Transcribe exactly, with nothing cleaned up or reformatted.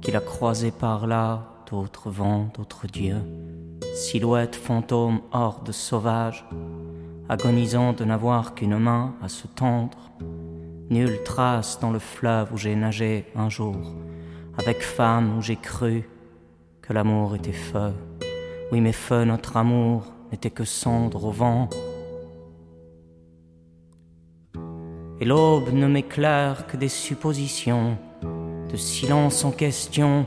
qu'il a croisé par là d'autres vents, d'autres dieux, silhouettes, fantômes, hordes sauvages, agonisant de n'avoir qu'une main à se tendre. Nulle trace dans le fleuve où j'ai nagé un jour, avec femme où j'ai cru que l'amour était feu. Oui, mais feu, notre amour n'était que cendre au vent. Et l'aube ne m'éclaire que des suppositions, de silence en question,